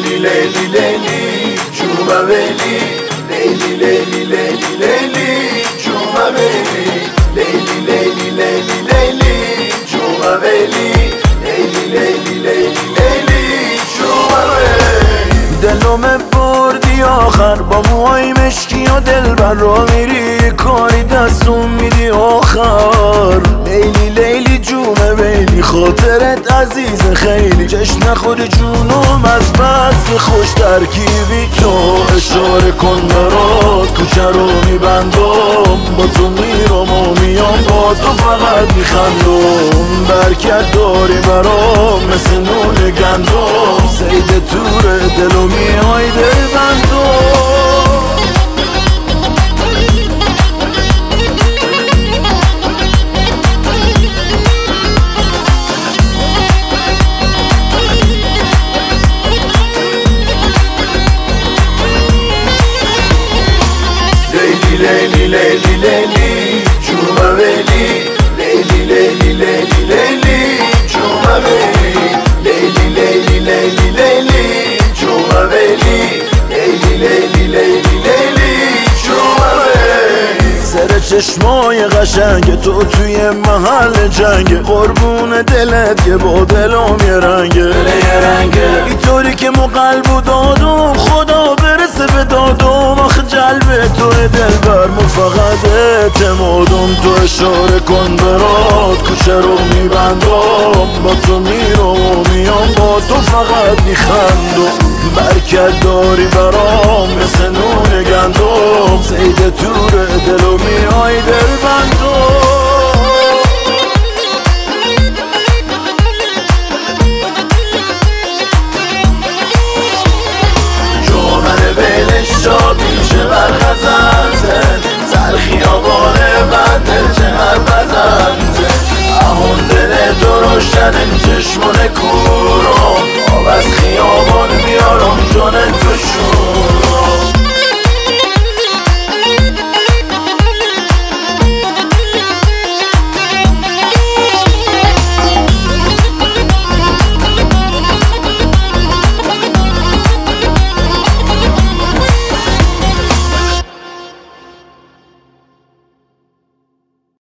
لیلی لیلی لیلی جوما ویلی لیلی لیلی لیلی لیلی جوما ویلی لیلی لیلی لیلی لیلی جوما ویلی لیلی لیلی لیلی لیلی جوما ویلی دلم بردی آخر با موهای مشکی و دلبر را میری کاری دستون میدی آخر لیلی لیلی جومه ویلی خاطرت عزیز خیلی جشن خود جونم از بس که خوش ترکیبی تو اشاره کن برات کوچه رو میبندم با تو میرم و میام با تو فقط میخندم برکت داری برام مثل نون گندم سید تور دلو میای دل بندم لیلی لیلی لیلی جوما ویلی لیلی لیلی لیلی لیلی جوما ویلی لیلی لیلی لیلی لیلی جوما ویلی لیلی لیلی لیلی لیلی جوما ویلی سر چشمای قشنگ تو توی محل جنگ قربون دلت که با دلم یه رنگه اینطوری که مو قلب و دادم خدا برسه به دادم آخه جلب تو دلبر مو فقط اعتمادم تو اشاره کن برات کوچه رو میبندم با تو میرم و میام با تو فقط میخندم برکت داری برام مثل نون گندم سید تور دلو میای دل بندم